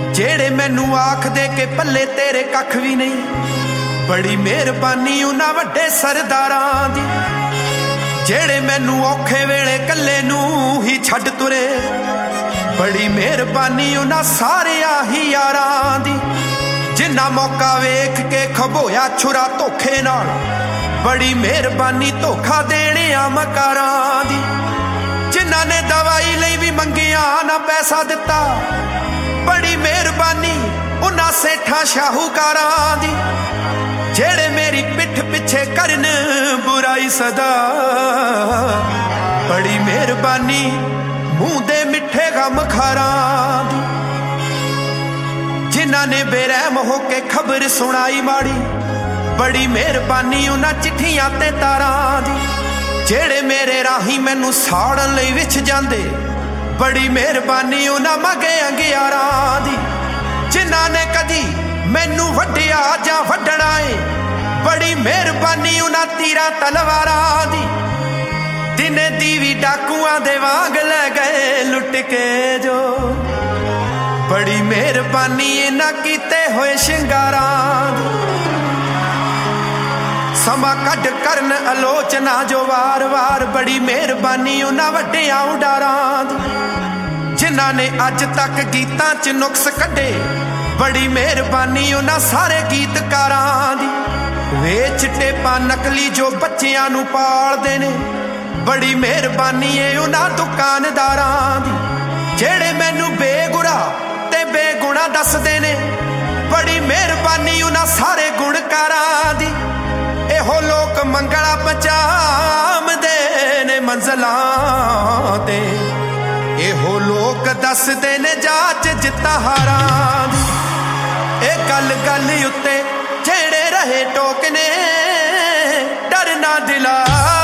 जेड़े मैनू आख दे के पल्ले तेरे कख भी नहीं, बड़ी मेहरबानी उन्हां वड्डे सरदारां दी। जेड़े मैनू औखे वेले कल्ले नू ही छड्ड तुरे, बड़ी मेहरबानी उन्हां सारियां ही यारां दी। जिन्ना मौका वेख के खबोया छुरा धोखे नाल, बड़ी मेहरबानी धोखा देने मकारां दी। जिन्हां ने दवाई लई भी मंगिया ना पैसा दिता, बड़ी मेहरबानी उन्हां सेठां शाहूकारां दी। जेड़े मेरी पिठ पिछे करन बुराई सदा, बड़ी मेहरबानी मूंह दे मिठे गम खारां दी। जिन्हां ने बेरहम होके खबर सुनाई माड़ी, बड़ी मेहरबानी उन्हां चिट्ठियां ते तारां दी। जेड़े मेरे राही मैनू साड़न लई विछ जांदे, बड़ी मेहरबानी उन्हां मंगे अंगियारां दी। जिन्हां ने कदी मैनू वड्डिया जां वड्डणा है, बड़ी मेहरबानी उन्हां तीरां तलवारां दी। दिने दीवी डाकुआं दे वांग लै गए लुट के जो, बड़ी मेहरबानी इन्हां कीते होए शिंगारां दी। समा कढ करन आलोचना जो वार वार, बड़ी मेहरबानी उन्हां वड्डियां उडारां दी। जिन्हां ने अज तक गीतां च नुक्स कढे, बड़ी मेहरबानी उन्हां सारे गीतकारां दी। वेच टेपा नकली जो बच्चियां नू पालदे ने, बड़ी मेहरबानी है उन्हां दुकानदारां दी। जेड़े मैनू बेगुरा ते बेगुणा दसदे ने, बड़ी मेहरबानी उन्हां सारे गुणकारां दी। एहो लोक मंगला पहुंचामदे ने मंज़िलां ते, एहो लोक दसदे ने जाच जित्ता हारां दी। ए गल गल उत्ते जेड़े रहे टोकने, डरना दिला